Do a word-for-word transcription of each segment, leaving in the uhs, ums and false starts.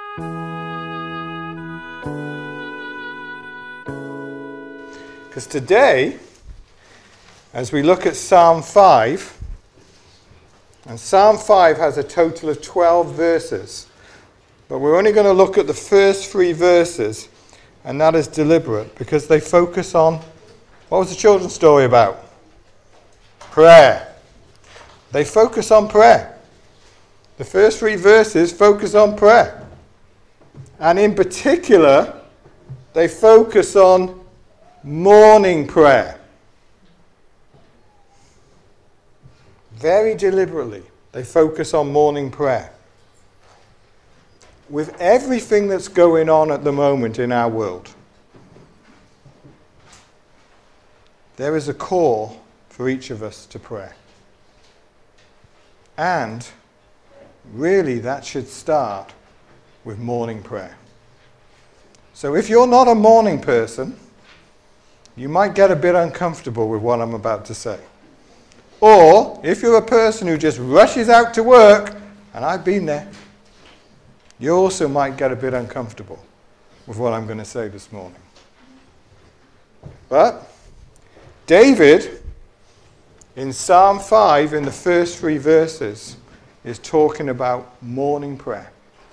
Because today, as we look at Psalm five, and Psalm five has a total of twelve verses, but we're only going to look at the first three verses, and that is deliberate, because they focus on, what was the children's story about? Prayer. They focus on prayer. The first three verses focus on prayer. And in particular, they focus on morning prayer. Very deliberately, they focus on morning prayer. With everything that's going on at the moment in our world, there is a call for each of us to pray. And really, that should start with morning prayer. So if you're not a morning person, you might get a bit uncomfortable with what I'm about to say. Or if you're a person who just rushes out to work, and I've been there, you also might get a bit uncomfortable with what I'm going to say this morning. But David, in Psalm five, in the first three verses, is talking about morning prayer.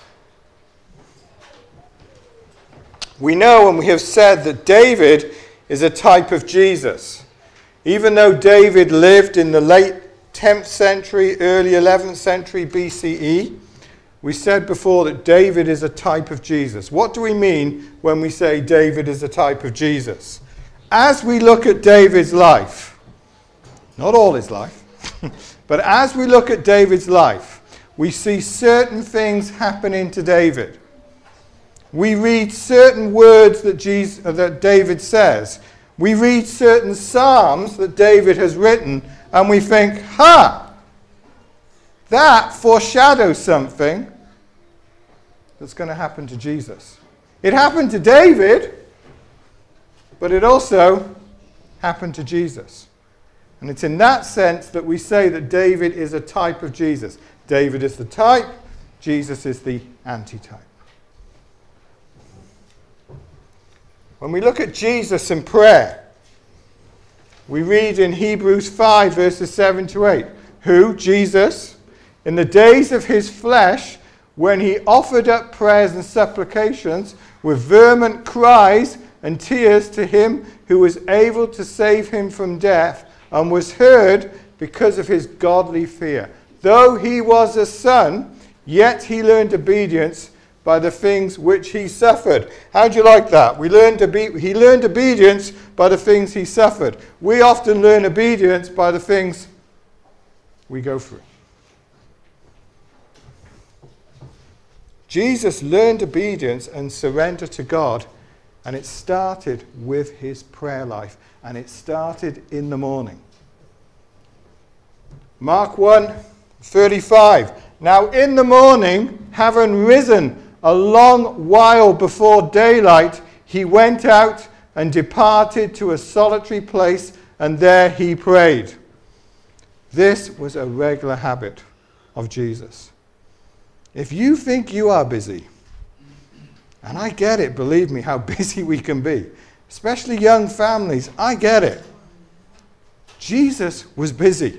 We know and we have said that David is a type of Jesus. Even though David lived in the late tenth century, early eleventh century B C E, we said before that David is a type of Jesus. What do we mean when we say David is a type of Jesus? As we look at David's life, not all his life, but as we look at David's life, we see certain things happening to David. We read certain words that, Jesus, that David says. We read certain psalms that David has written, and we think, ha! That foreshadows something that's going to happen to Jesus. It happened to David, but it also happened to Jesus. And it's in that sense that we say that David is a type of Jesus. David is the type, Jesus is the antitype. When we look at Jesus in prayer, we read in Hebrews five, verses seven to eight, who, Jesus, in the days of his flesh, when he offered up prayers and supplications with vehement cries and tears to him who was able to save him from death, and was heard because of his godly fear. Though he was a son, yet he learned obedience by the things which he suffered. How do you like that? We learned obe- he learned obedience by the things he suffered. We often learn obedience by the things we go through. Jesus learned obedience and surrender to God, and it started with his prayer life, and it started in the morning. Mark one thirty-five. Now in the morning, having risen a long while before daylight, he went out and departed to a solitary place, and there he prayed. This was a regular habit of Jesus. If you think you are busy, and I get it, believe me, how busy we can be, especially young families, I get it. Jesus was busy.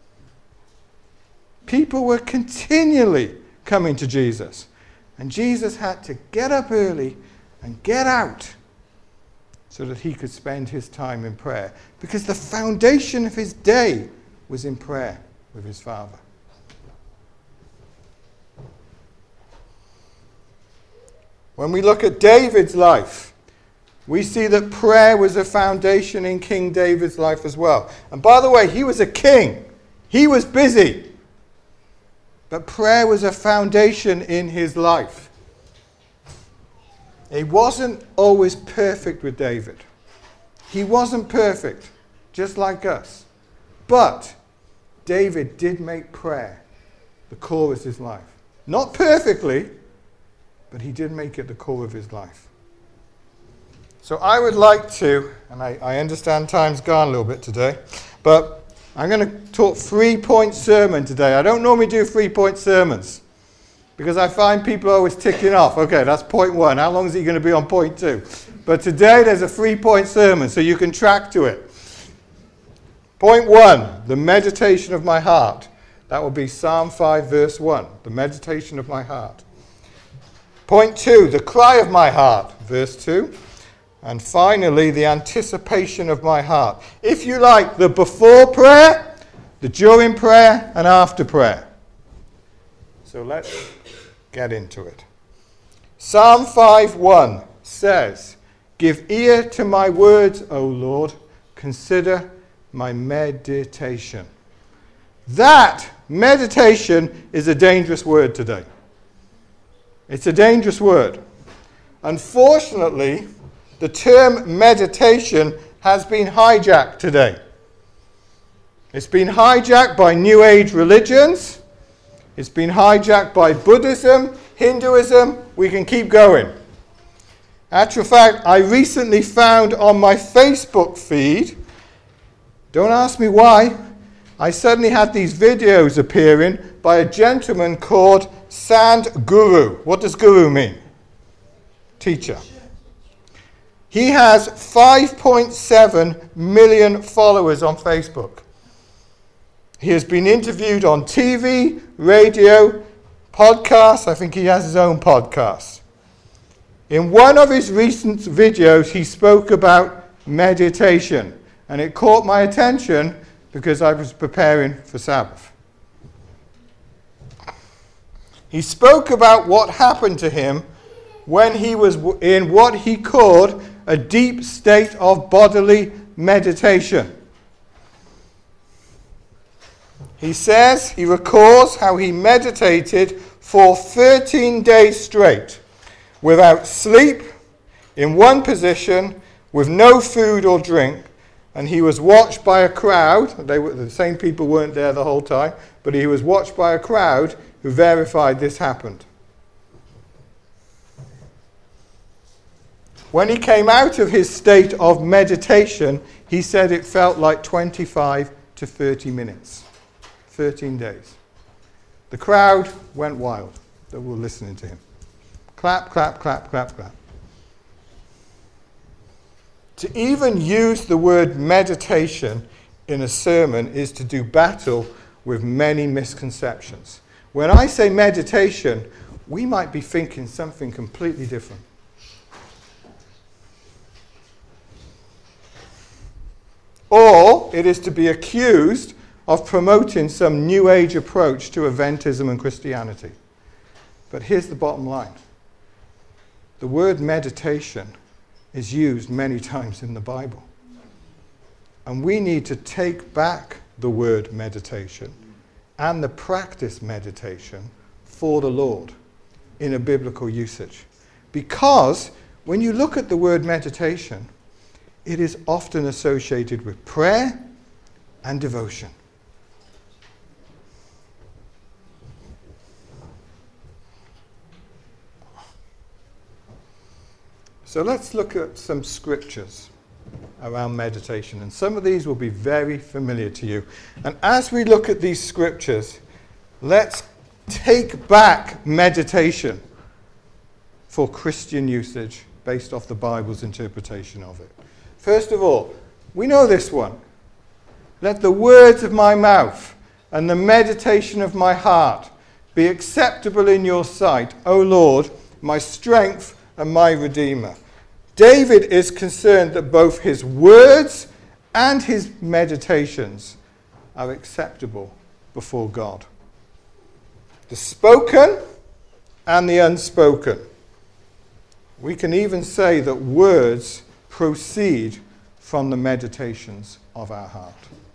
People were continually coming to Jesus. And Jesus had to get up early and get out so that he could spend his time in prayer. Because the foundation of his day was in prayer with his Father. When we look at David's life, we see that prayer was a foundation in King David's life as well. And by the way, he was a king. He was busy. But prayer was a foundation in his life. It wasn't always perfect with David. He wasn't perfect, just like us. But David did make prayer the core of his life. Not perfectly, but he did make it the core of his life. So I would like to, and I, I understand time's gone a little bit today, but I'm going to talk three-point sermon today. I don't normally do three-point sermons. because I find people always ticking off. Okay, that's point one. How long is he going to be on point two? But today there's a three-point sermon, so you can track to it. Point one, the meditation of my heart. That will be Psalm five, verse one, the meditation of my heart. Point two, the cry of my heart, verse two. And finally, the anticipation of my heart. If you like, the before prayer, the during prayer, and after prayer. So let's get into it. Psalm five one says, "Give ear to my words, O Lord, consider my meditation." That meditation is a dangerous word today. It's a dangerous word. Unfortunately, the term meditation has been hijacked today. It's been hijacked by New Age religions. It's been hijacked by Buddhism, Hinduism. We can keep going. Actual fact, I recently found on my Facebook feed, don't ask me why, I suddenly had these videos appearing by a gentleman called Sadhguru. What does guru mean? Teacher. He has five point seven million followers on Facebook. He has been interviewed on T V, radio, podcasts. I think he has his own podcast. In one of his recent videos, he spoke about meditation, and it caught my attention because I was preparing for Sabbath. He spoke about what happened to him when he was in what he called a deep state of bodily meditation. He says, he recalls how he meditated for thirteen days straight, without sleep, in one position, with no food or drink, and he was watched by a crowd. They were, the same people weren't there the whole time, but he was watched by a crowd who verified this happened. When he came out of his state of meditation, he said it felt like twenty-five to thirty minutes. thirteen days. The crowd went wild. They were listening to him. Clap, clap, clap, clap, clap. To even use the word meditation in a sermon is to do battle with many misconceptions. When I say meditation, we might be thinking something completely different. Or it is to be accused of promoting some New Age approach to Adventism and Christianity. But here's the bottom line. The word meditation is used many times in the Bible. And we need to take back the word meditation and the practice meditation for the Lord in a biblical usage. Because when you look at the word meditation, it is often associated with prayer and devotion. So let's look at some scriptures around meditation. And some of these will be very familiar to you. And as we look at these scriptures, let's take back meditation for Christian usage based off the Bible's interpretation of it. First of all, we know this one. Let the words of my mouth and the meditation of my heart be acceptable in your sight, O Lord, my strength and my Redeemer. David is concerned that both his words and his meditations are acceptable before God. The spoken and the unspoken. We can even say that words proceed from the meditations of our heart.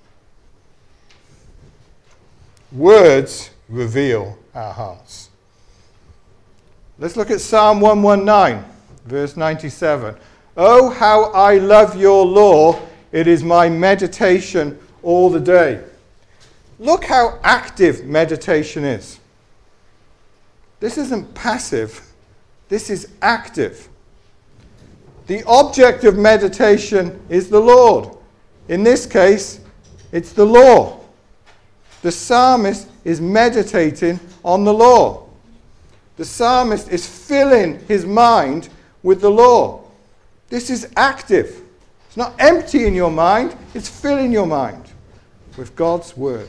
Words reveal our hearts. Let's look at Psalm one nineteen, verse ninety-seven. Oh, how I love your law. It is my meditation all the day. Look how active meditation is. This isn't passive. This is active. The object of meditation is the Lord. In this case, it's the law. The psalmist is meditating on the law. The psalmist is filling his mind with the law. This is active. It's not empty in your mind, it's filling your mind with God's word.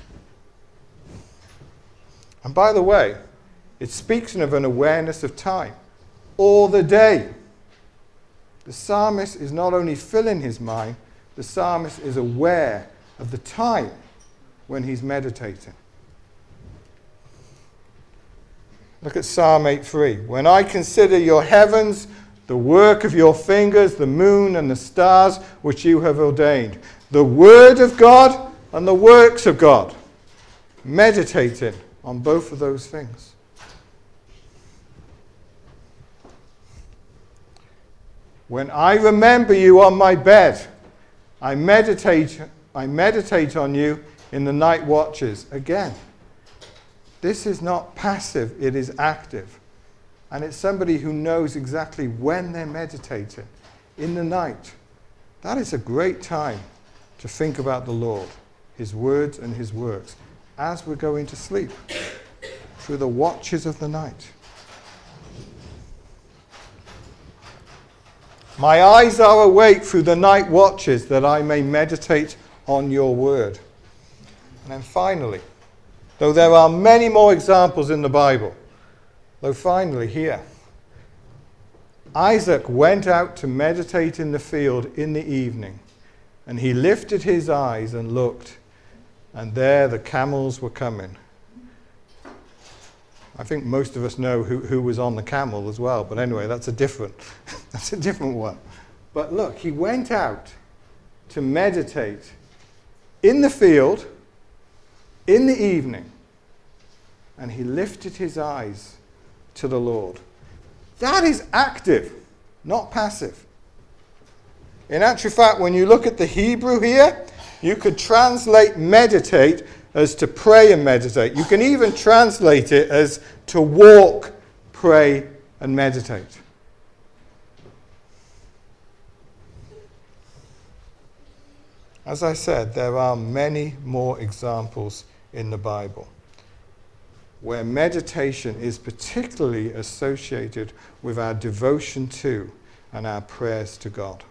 And by the way, it speaks of an awareness of time. All the day. The psalmist is not only filling his mind, the psalmist is aware of the time when he's meditating. Look at Psalm eight three. When I consider your heavens, the work of your fingers, the moon and the stars which you have ordained, the word of God and the works of God. Meditating on both of those things. When I remember you on my bed, I meditate, I meditate on you in the night watches. Again, this is not passive, it is active. And it's somebody who knows exactly when they're meditating, in the night. That is a great time to think about the Lord, his words and his works, as we're going to sleep, through the watches of the night. My eyes are awake through the night watches, that I may meditate on your word. And then finally, though there are many more examples in the Bible, though finally here, Isaac went out to meditate in the field in the evening, and he lifted his eyes and looked, and there the camels were coming. I think most of us know who, who was on the camel as well, but anyway, that's a different, that's a different one. But look, he went out to meditate in the field in the evening, and he lifted his eyes to the Lord. That is active, not passive. In actual fact, when you look at the Hebrew here, you could translate meditate as to pray and meditate. You can even translate it as to walk, pray, and meditate. As I said, there are many more examples in the Bible where meditation is particularly associated with our devotion to and our prayers to God.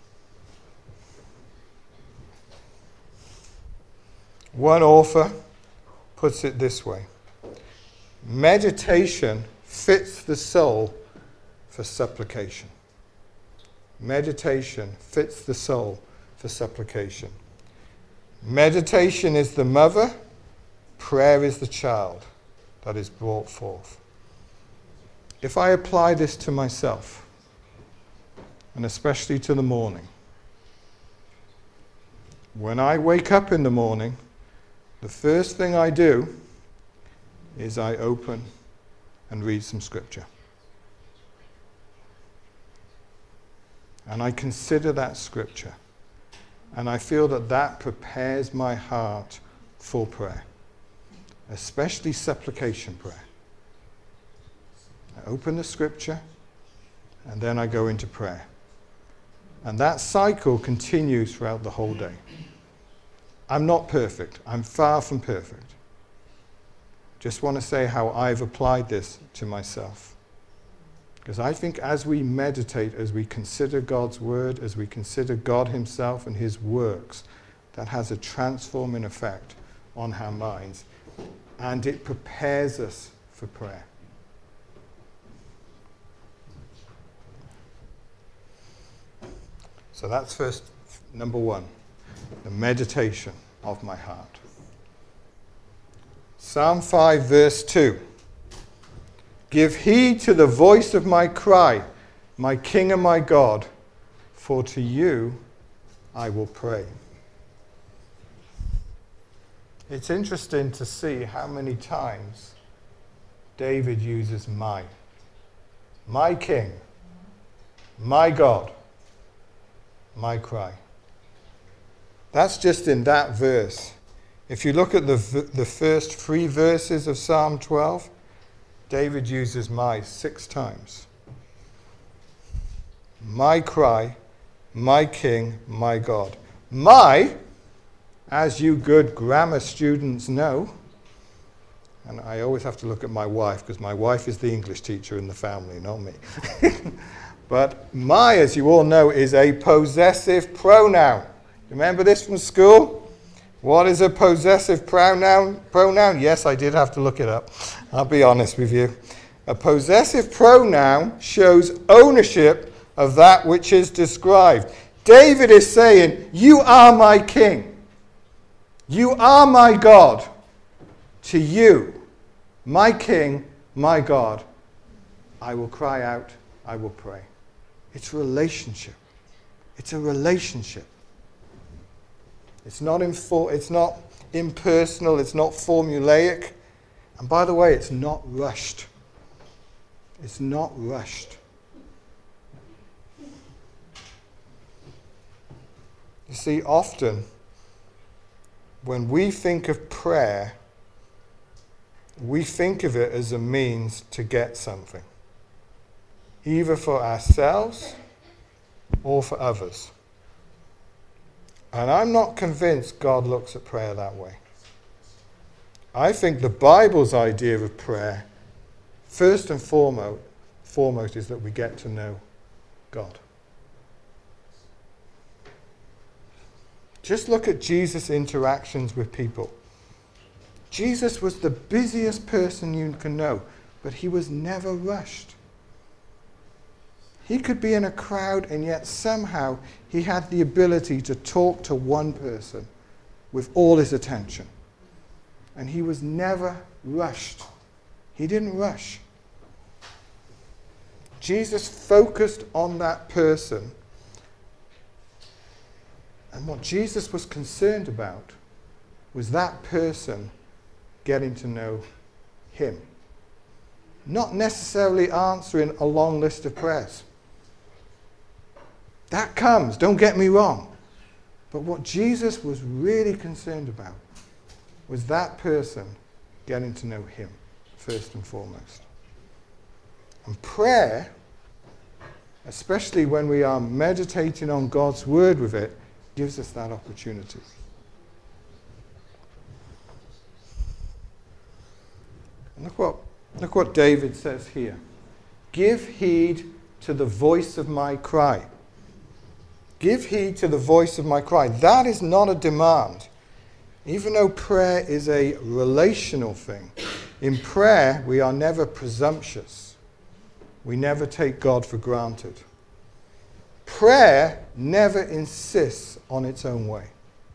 One author puts it this way: meditation fits the soul for supplication. Meditation fits the soul for supplication. Meditation is the mother, prayer is the child that is brought forth. If I apply this to myself, and especially to the morning, when I wake up in the morning, the first thing I do is I open and read some scripture. And I consider that scripture. And I feel that that prepares my heart for prayer, especially supplication prayer. I open the scripture, and then I go into prayer. And that cycle continues throughout the whole day. I'm not perfect. I'm far from perfect. Just want to say how I've applied this to myself. Because I think as we meditate, as we consider God's word, as we consider God himself and his works, that has a transforming effect on our minds. And it prepares us for prayer. So that's first, number one, the meditation of my heart. Psalm five, verse two. Give heed to the voice of my cry, my King and my God, for to you I will pray. It's interesting to see how many times David uses my. My King, my God, my cry. That's just in that verse. If you look at the, the first three verses of Psalm twelve, David uses my six times. My cry, my King, my God. My, as you good grammar students know, And I always have to look at my wife, because my wife is the English teacher in the family, not me. But my, as you all know, is a possessive pronoun. Remember this from school? What is a possessive pronoun? Pronoun? Yes, I did have to look it up. I'll be honest with you. A possessive pronoun shows ownership of that which is described. David is saying, you are my king. You are my God. To you, my king, my God, I will cry out, I will pray. It's relationship. It's a relationship. It's not infor- it's not impersonal, it's not formulaic. And by the way, it's not rushed. It's not rushed. You see, often when we think of prayer, we think of it as a means to get something, either for ourselves or for others. And I'm not convinced God looks at prayer that way. I think the Bible's idea of prayer, first and foremost, foremost is that we get to know God. Just look at Jesus' interactions with people. Jesus was the busiest person you can know, but he was never rushed. He could be in a crowd, and yet somehow he had the ability to talk to one person with all his attention. And he was never rushed. He didn't rush. Jesus focused on that person. And what Jesus was concerned about was that person getting to know him. Not necessarily answering a long list of prayers. That comes, don't get me wrong. But what Jesus was really concerned about was that person getting to know him, first and foremost. And prayer, especially when we are meditating on God's word with it, gives us that opportunity. And look what, look what David says here. Give heed to the voice of my cry. Give heed to the voice of my cry. That is not a demand. Even though prayer is a relational thing, in prayer we are never presumptuous. We never take God for granted. Prayer never insists on its own way.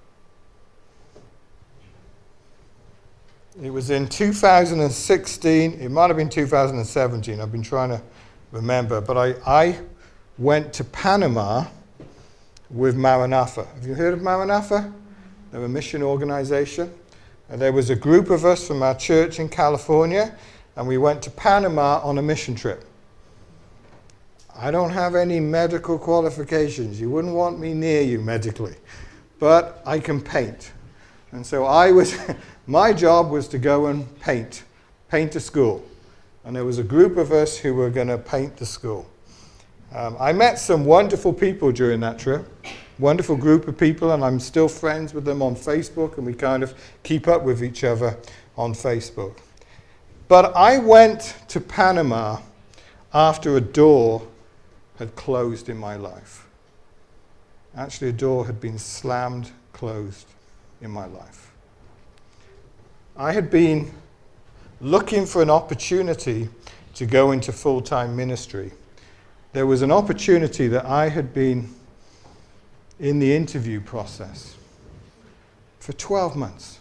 It was in two thousand sixteen, it might have been two thousand seventeen, I've been trying to remember, but I, I went to Panama with Maranatha. Have you heard of Maranatha? They're a mission organization. And there was a group of us from our church in California, and we went to Panama on a mission trip. I don't have any medical qualifications. You wouldn't want me near you medically. But I can paint. And so I was, my job was to go and paint, paint a school. And there was a group of us who were going to paint the school. Um, I met some wonderful people during that trip, wonderful group of people, and I'm still friends with them on Facebook, and we kind of keep up with each other on Facebook. But I went to Panama after a door had closed in my life. Actually, a door had been slammed, closed in my life. I had been looking for an opportunity to go into full-time ministry. There was an opportunity that I had been in the interview process for twelve months.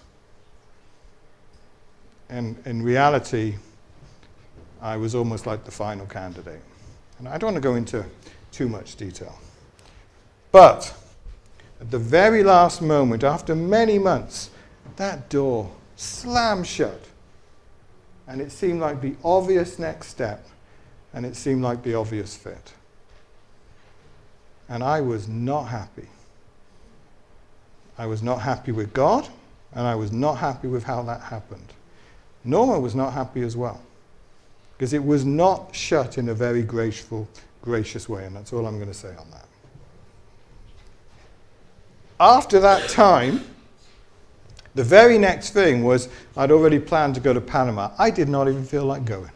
And in reality, I was almost like the final candidate. And I don't want to go into too much detail. But at the very last moment, after many months, that door slammed shut. And it seemed like the obvious next step. And it seemed like the obvious fit. And I was not happy. I was not happy with God, and I was not happy with how that happened. Norma was not happy as well, because it was not shut in a very graceful, gracious way, and that's all I'm going to say on that. After that time, The very next thing was I'd already planned to go to Panama. I did not even feel like going,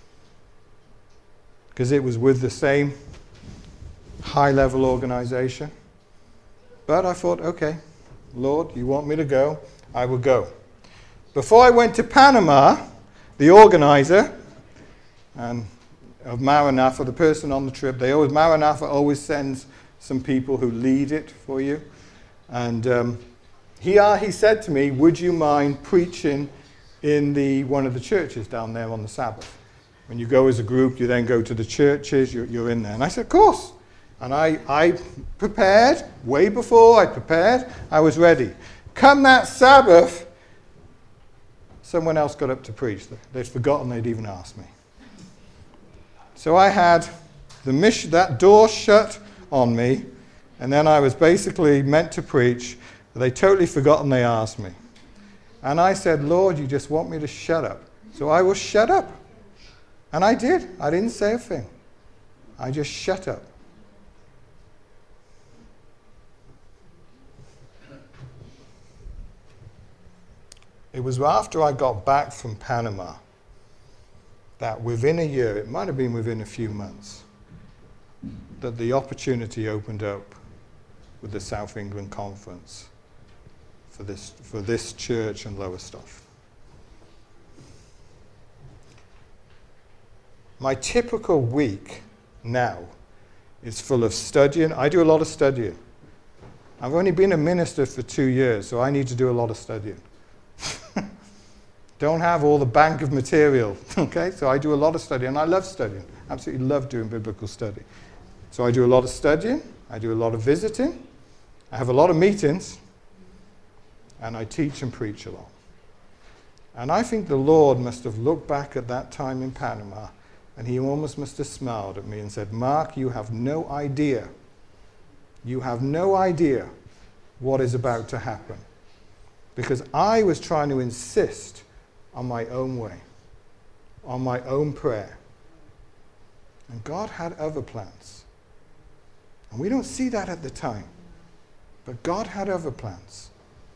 because it was with the same high-level organization. But I thought, okay, Lord, you want me to go? I will go. Before I went to Panama, the organizer and of Maranatha, the person on the trip, they always Maranatha always sends some people who lead it for you. And um, he uh, he said to me, would you mind preaching in the one of the churches down there on the Sabbath? When you go as a group, you then go to the churches, you're, you're in there. And I said, of course. And I, I prepared, way before I prepared, I was ready. Come that Sabbath, someone else got up to preach. They'd forgotten they'd even asked me. So I had the mission, that door shut on me, and then I was basically meant to preach. They totally forgotten they asked me. And I said, Lord, you just want me to shut up. So I will shut up. And I did. I didn't say a thing. I just shut up. It was after I got back from Panama that within a year, it might have been within a few months, that the opportunity opened up with the South England Conference for this, for this church and Lowestoft. My typical week now is full of studying. I do a lot of studying. I've only been a minister for two years, so I need to do a lot of studying. Don't have all the bank of material, okay? So I do a lot of studying, and I love studying. Absolutely love doing biblical study. So I do a lot of studying, I do a lot of visiting, I have a lot of meetings, and I teach and preach a lot. And I think the Lord must have looked back at that time in Panama, and he almost must have smiled at me and said, Mark, you have no idea. You have no idea what is about to happen. Because I was trying to insist on my own way, on my own prayer. And God had other plans. And we don't see that at the time. But God had other plans.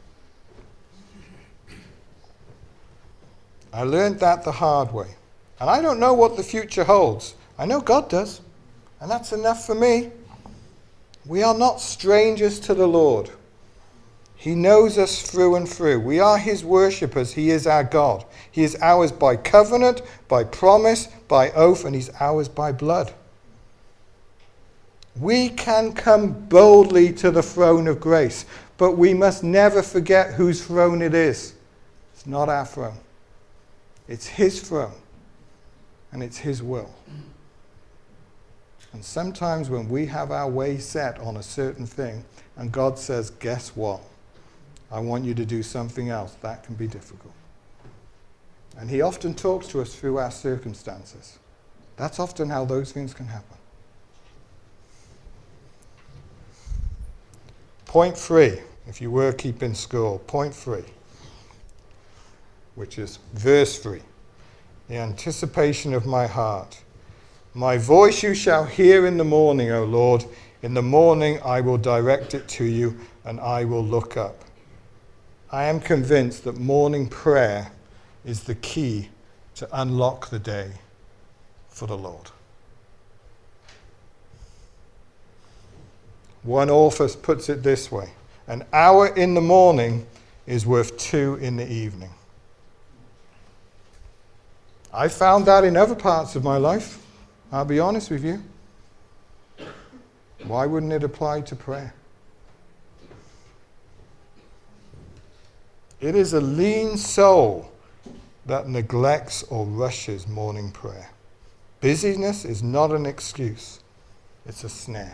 I learned that the hard way. And I don't know what the future holds. I know God does. And that's enough for me. We are not strangers to the Lord. He knows us through and through. We are his worshippers. He is our God. He is ours by covenant, by promise, by oath, and he's ours by blood. We can come boldly to the throne of grace, but we must never forget whose throne it is. It's not our throne. It's his throne, and it's his will. And sometimes when we have our way set on a certain thing, and God says, guess what? I want you to do something else. That can be difficult. And he often talks to us through our circumstances. That's often how those things can happen. Point three, if you were keeping score, point three, which is verse three. The anticipation of my heart. My voice you shall hear in the morning, O Lord. In the morning I will direct it to you, and I will look up. I am convinced that morning prayer is the key to unlock the day for the Lord. One author puts it this way: an hour in the morning is worth two in the evening. I found that in other parts of my life, I'll be honest with you. Why wouldn't it apply to prayer? It is a lean soul that neglects or rushes morning prayer. Busyness is not an excuse. It's a snare.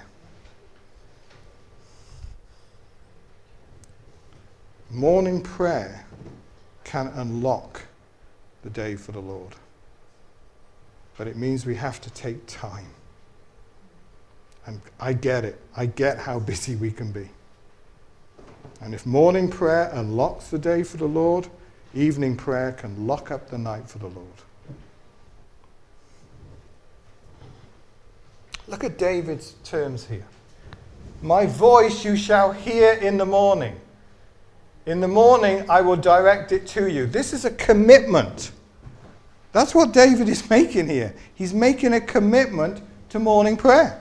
Morning prayer can unlock the day for the Lord. But it means we have to take time. And I get it. I get how busy we can be. And if morning prayer unlocks the day for the Lord, evening prayer can lock up the night for the Lord. Look at David's terms here. My voice you shall hear in the morning. In the morning, I will direct it to you. This is a commitment. That's what David is making here. He's making a commitment to morning prayer.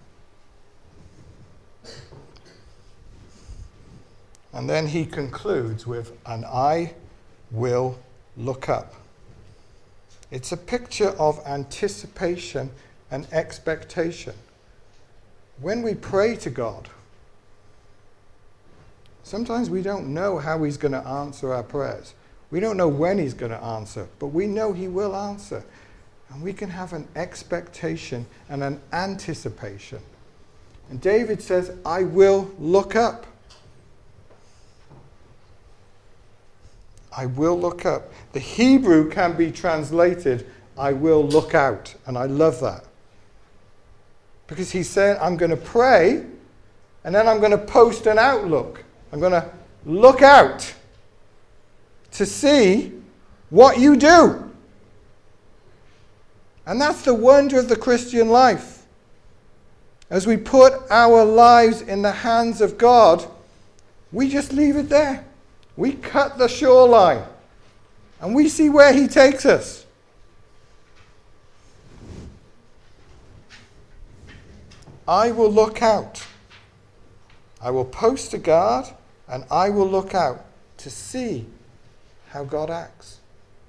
And then he concludes with, and I will look up. It's a picture of anticipation and expectation. When we pray to God, sometimes we don't know how he's going to answer our prayers. We don't know when he's going to answer, but we know he will answer. And we can have an expectation and an anticipation. And David says, I will look up. I will look up. The Hebrew can be translated, I will look out. And I love that. Because he said, I'm going to pray, and then I'm going to post an outlook. I'm going to look out to see what you do. And that's the wonder of the Christian life. As we put our lives in the hands of God, we just leave it there. We cut the shoreline and we see where he takes us. I will look out. I will post a guard and I will look out to see how God acts.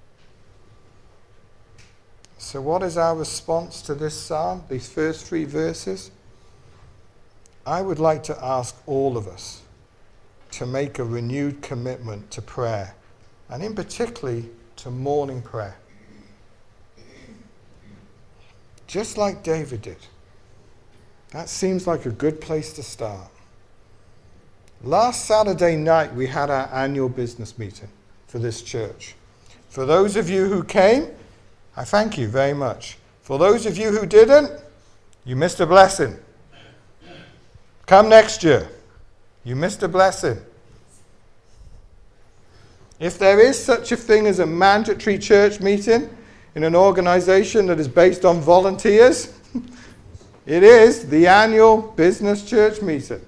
So what is our response to this psalm, these first three verses? I would like to ask all of us to make a renewed commitment to prayer, and in particularly to morning prayer. Just like David did. That seems like a good place to start. Last Saturday night we had our annual business meeting for this church. For those of you who came, I thank you very much. For those of you who didn't, you missed a blessing. Come next year. You missed a blessing. If there is such a thing as a mandatory church meeting in an organization that is based on volunteers, it is the annual business church meeting.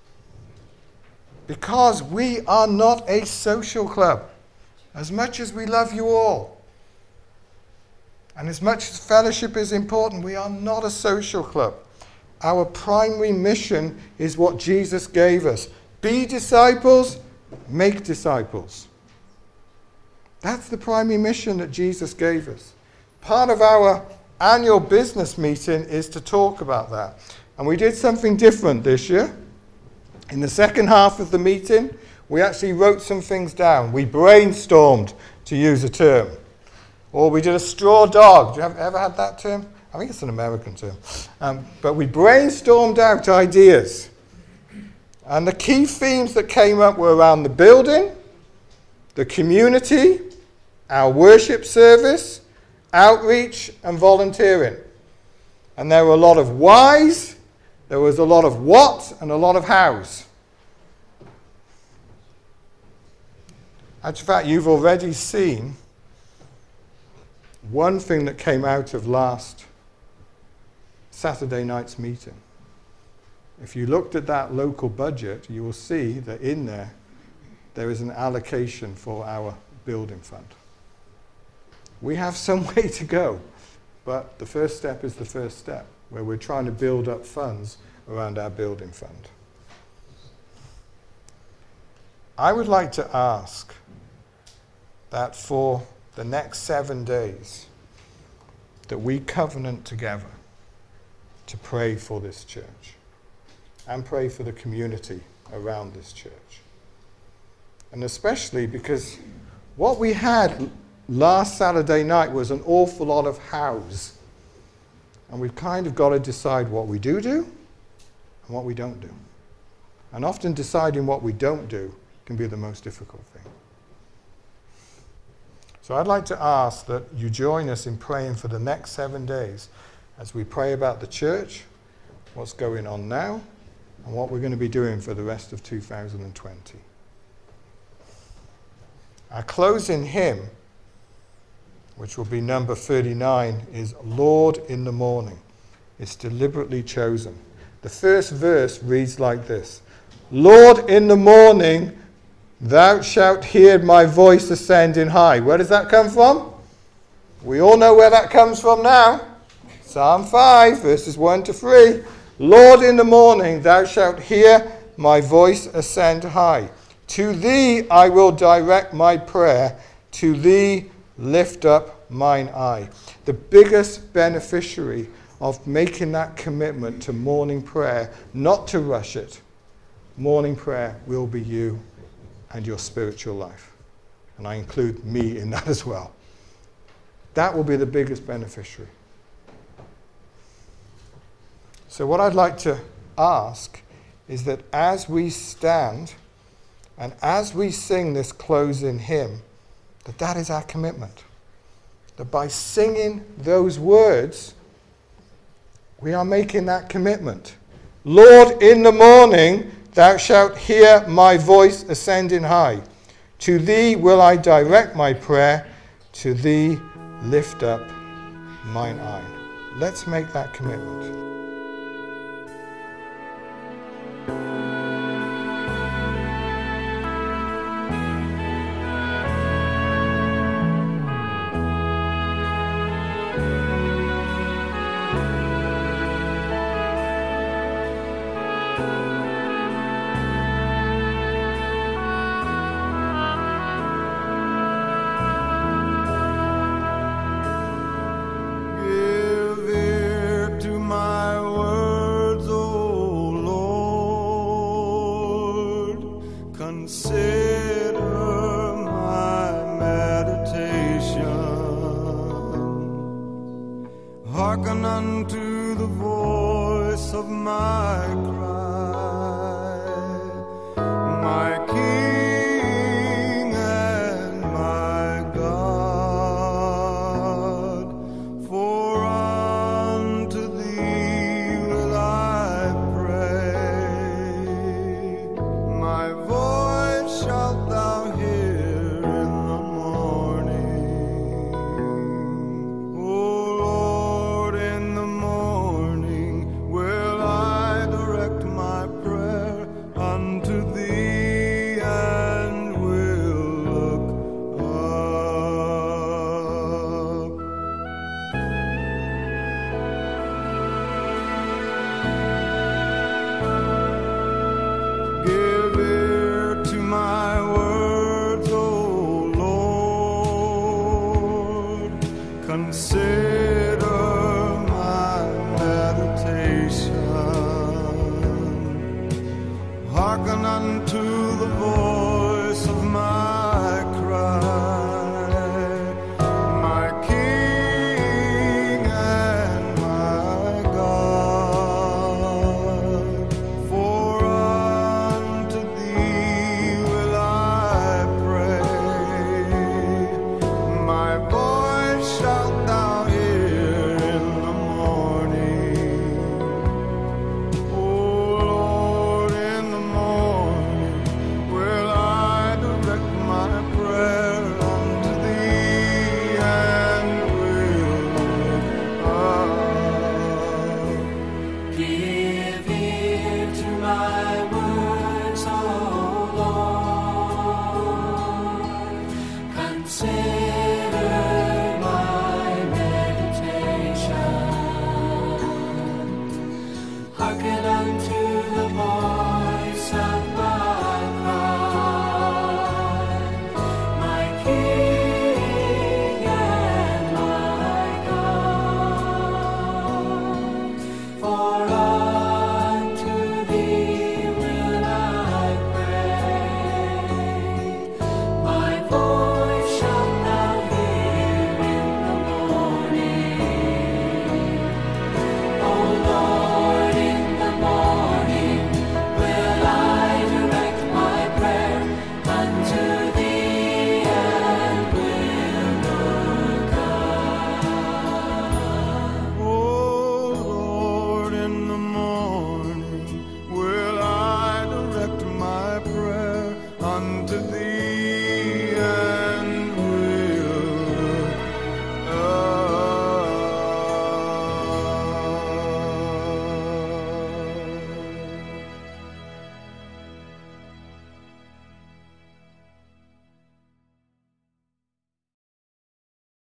Because we are not a social club. As much as we love you all, and as much as fellowship is important, we are not a social club. Our primary mission is what Jesus gave us. Be disciples, make disciples. That's the primary mission that Jesus gave us. Part of our annual business meeting is to talk about that. And we did something different this year. In the second half of the meeting, we actually wrote some things down. We brainstormed, to use a term. Or we did a straw dog. Do you have, ever had that term? I think it's an American term. Um, but we brainstormed out ideas. And the key themes that came up were around the building, the community, our worship service, outreach, and volunteering. And there were a lot of whys, there was a lot of what, and a lot of hows. In fact, you've already seen one thing that came out of last Saturday night's meeting. If you looked at that local budget, you will see that in there, there is an allocation for our building fund. We have some way to go, but the first step is the first step, where we're trying to build up funds around our building fund. I would like to ask that for the next seven days, that we covenant together to pray for this church and pray for the community around this church. And especially because what we had last Saturday night was an awful lot of hows. And we've kind of got to decide what we do do and what we don't do. And often deciding what we don't do can be the most difficult thing. So I'd like to ask that you join us in praying for the next seven days as we pray about the church, what's going on now, and what we're going to be doing for the rest of two thousand twenty. Our closing hymn, which will be number thirty-nine, is Lord in the Morning. It's deliberately chosen. The first verse reads like this: Lord in the morning, thou shalt hear my voice ascending high. Where does that come from? We all know where that comes from now. Psalm five, verses one to three. Lord, in the morning thou shalt hear my voice ascend high. To thee I will direct my prayer. To thee lift up mine eye. The biggest beneficiary of making that commitment to morning prayer, not to rush it, morning prayer will be you and your spiritual life. And I include me in that as well. That will be the biggest beneficiary. So what I'd like to ask is that as we stand and as we sing this closing hymn, that that is our commitment. That by singing those words, we are making that commitment. Lord, in the morning thou shalt hear my voice ascending high. To thee will I direct my prayer. To thee lift up mine eye. Let's make that commitment. Hearken unto the voice of my cry, my King and my God. For unto thee will I pray, my voice shalt thou hear in the morning. O Lord, in the morning will I direct my prayer unto thee, and will look up. Give ear to my words, O Lord. Consider